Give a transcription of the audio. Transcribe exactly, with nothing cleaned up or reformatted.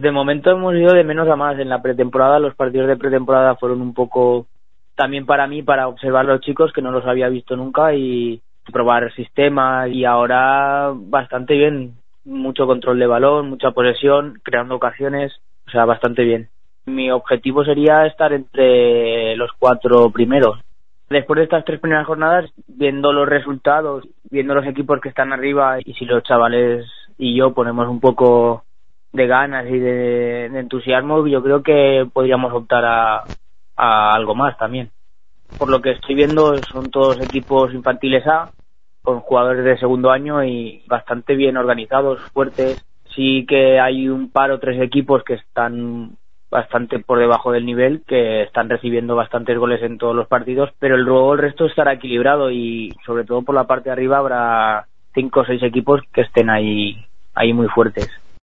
De momento hemos ido de menos a más. En la pretemporada, los partidos de pretemporada fueron un poco también para mí, para observar a los chicos, que no los había visto nunca, y probar sistemas, y ahora bastante bien. Mucho control de balón, mucha posesión, creando ocasiones, o sea, bastante bien. Mi objetivo sería estar entre los cuatro primeros. Después de estas tres primeras jornadas, viendo los resultados, viendo los equipos que están arriba, y si los chavales y yo ponemos un poco de ganas y de, de entusiasmo, yo creo que podríamos optar a, a algo más también. Por lo que estoy viendo, son todos equipos infantiles A, con jugadores de segundo año y bastante bien organizados, fuertes. Sí que hay un par o tres equipos que están bastante por debajo del nivel, que están recibiendo bastantes goles en todos los partidos, pero luego el resto estará equilibrado, y sobre todo por la parte de arriba habrá cinco o seis equipos que estén ahí, ahí muy fuertes.